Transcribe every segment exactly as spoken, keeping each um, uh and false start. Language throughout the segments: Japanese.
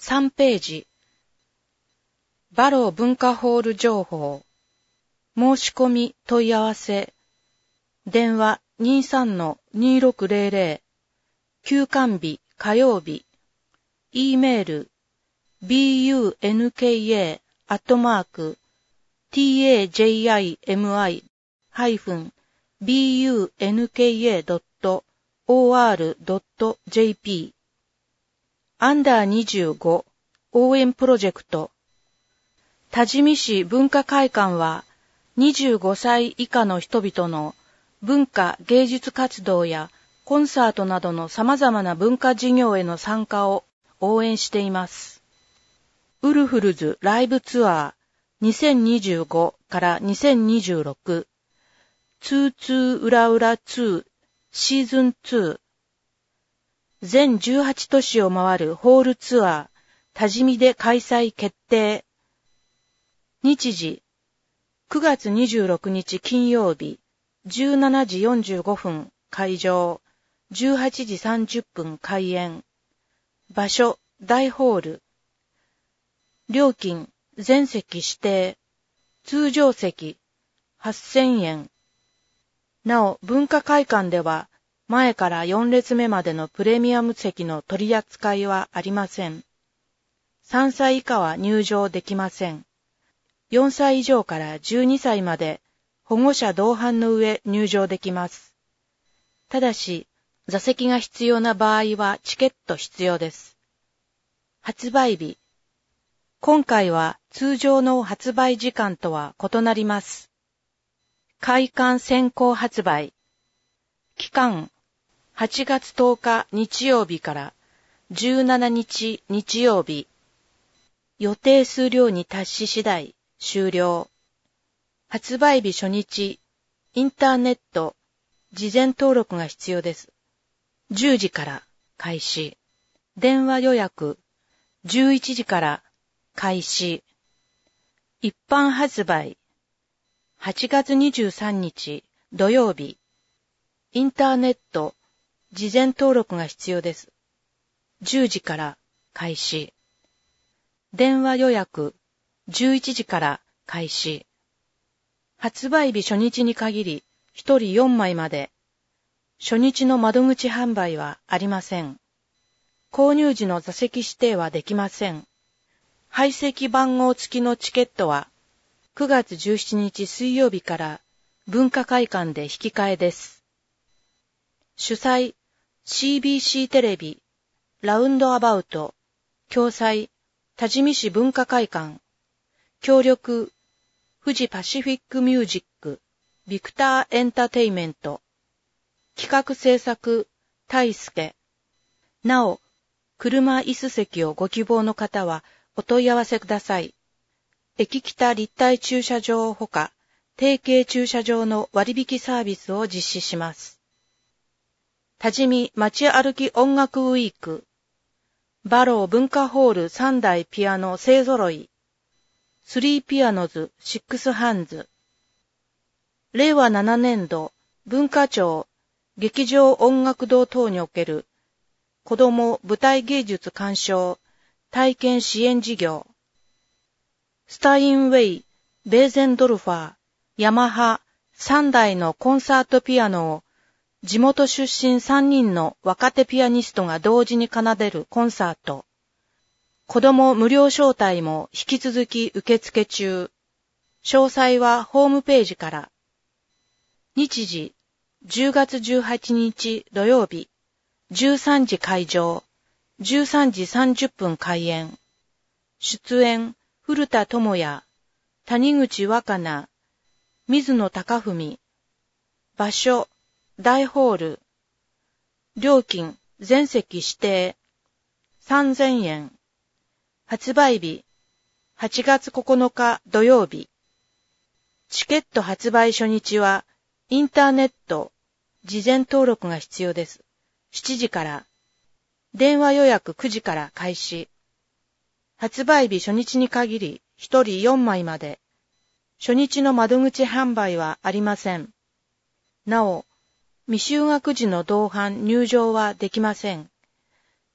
さんページ。バロー文化ホール情報。申し込み問い合わせ。電話 にじゅうさんのにじゅうろくぜろぜろ。休館日火曜日。E メール ビーユーエヌケーエー アットマーク ティーエージェイアイエムアイ ハイフン ビーユーエヌケーエー ドット オーアール ドット ジェーピー アンダーにじゅうご応援プロジェクト。多治見市文化会館はにじゅうごさい以下の人々の文化芸術活動やコンサートなどの様々な文化事業への参加を応援しています。ウルフルズライブツアーにせんにじゅうごからにせんにじゅうろくツーツーうらうらツーシーズンツー全じゅうはち都市を回るホールツアー多治見で開催決定。日時くがつにじゅうろくにち金曜日じゅうしちじよんじゅうごふん会場じゅうはちじさんじゅっぷん開演。場所大ホール。料金全席指定。通常席はっせんえん。なお文化会館では前からよん列目までのプレミアム席の取り扱いはありません。さんさい以下は入場できません。よんさい以上からじゅうにさいまで保護者同伴の上入場できます。ただし座席が必要な場合はチケット必要です。発売日。今回は通常の発売時間とは異なります。開館先行発売。期間はちがつとおか日曜日からじゅうしちにち日曜日。予定数量に達し次第終了。発売日初日、インターネット、事前登録が必要です。じゅうじから開始。電話予約、じゅういちじから開始。一般発売、はちがつにじゅうさんにち土曜日。インターネット、事前登録が必要です。じゅうじから開始。電話予約、じゅういちじから開始。発売日初日に限り、ひとりよんまいまで。初日の窓口販売はありません。購入時の座席指定はできません。配席番号付きのチケットは、くがつじゅうしちにち水曜日から文化会館で引き換えです。主催、シービーシー テレビ、ラウンドアバウト、共催、多治見市文化会館、協力、富士パシフィックミュージック、ビクターエンターテイメント、企画制作、大輔。なお、車椅子席をご希望の方はお問い合わせください。駅北立体駐車場ほか、提携駐車場の割引サービスを実施します。多治見街歩き音楽ウィーク。バロー文化ホールさんだいピアノ勢揃い。スリーピアノズシックスハンズ。れいわななねんど文化庁劇場音楽堂等における子ども舞台芸術鑑賞体験支援事業。スタインウェイ、ベーゼンドルファー、ヤマハさんだいのコンサートピアノを地元出身さんにんの若手ピアニストが同時に奏でるコンサート。子供無料招待も引き続き受付中。詳細はホームページから。日時、じゅうがつじゅうはちにち土曜日、じゅうさんじ会場、じゅうさんじさんじゅっぷん開演。出演、古田智也、谷口若菜、水野貴文。場所、大ホール。料金、全席指定。さんぜんえん。発売日、はちがつここのか土曜日。チケット発売初日は、インターネット、事前登録が必要です。しちじから。電話予約くじから開始。発売日初日に限り、ひとりよんまいまで。初日の窓口販売はありません。なお、未就学児の同伴入場はできません。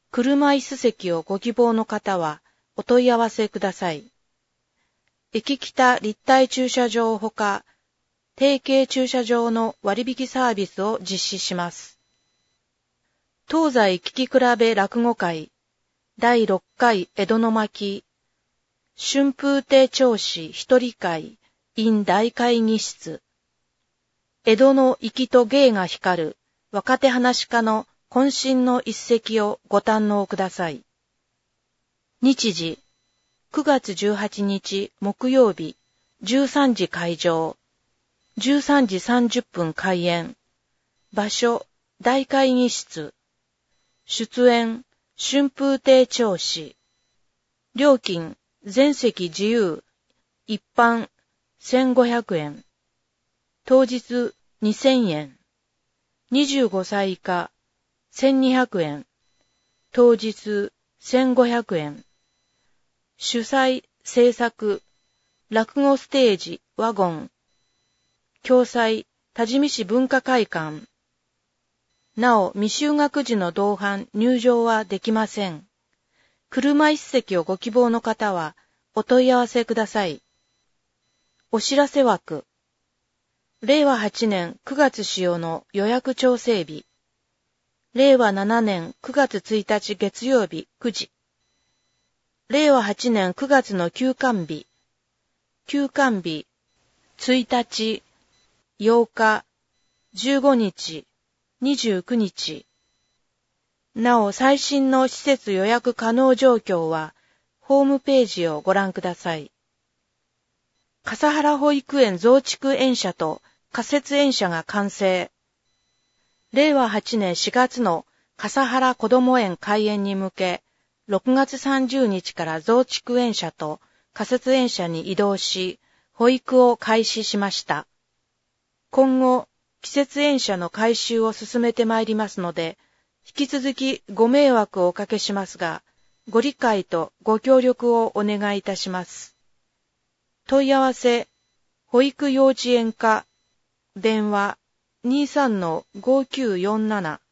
車椅子席をご希望の方はお問い合わせください。駅北立体駐車場ほか、提携駐車場の割引サービスを実施します。東西聞き比べ落語会だいろっかい江戸の巻春風亭長子一人会 in 大会議室江戸の粋と芸が光る若手噺家の渾身の一席をご堪能ください。日時くがつじゅうはちにち木曜日じゅうさんじ開場じゅうさんじさんじゅっぷん開演場所大会議室出演春風亭長子料金全席自由一般せんごひゃくえん当日にせんえんにじゅうごさい以下せんにひゃくえん当日せんごひゃくえん主催制作落語ステージワゴン共催多治見市文化会館なお未就学児の同伴入場はできません。車椅子席をご希望の方はお問い合わせください。お知らせ枠れいわはちねんくがつ使用の予約調整日れいわななねんくがつついたち月曜日くじれいわはちねんくがつの休館日休館日ついたちようかじゅうごにちにじゅうくにちなお最新の施設予約可能状況はホームページをご覧ください。笠原保育園増築園舎と仮設園舎が完成。れいわはちねんしがつの笠原こども園開園に向け、ろくがつさんじゅうにちから増築園舎と仮設園舎に移動し、保育を開始しました。今後、季節園舎の改修を進めてまいりますので、引き続きご迷惑をおかけしますが、ご理解とご協力をお願いいたします。問い合わせ、保育幼稚園課、電話 にじゅうさんのごきゅうよんなな